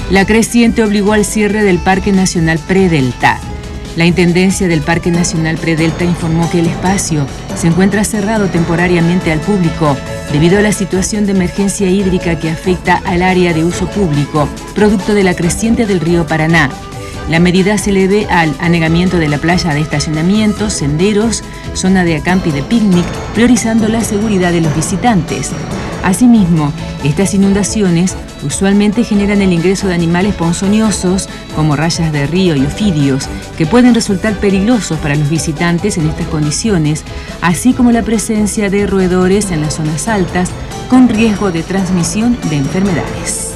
La creciente obligó al cierre del Parque Nacional Predelta. La Intendencia del Parque Nacional Predelta informó que el espacio se encuentra cerrado temporariamente al público debido a la situación de emergencia hídrica que afecta al área de uso público, producto de la creciente del río Paraná. La medida se le debe al anegamiento de la playa de estacionamientos, senderos, zona de acampe y de picnic, priorizando la seguridad de los visitantes. Asimismo, estas inundaciones usualmente generan el ingreso de animales ponzoñosos, como rayas de río y ofidios, que pueden resultar peligrosos para los visitantes en estas condiciones, así como la presencia de roedores en las zonas altas, con riesgo de transmisión de enfermedades.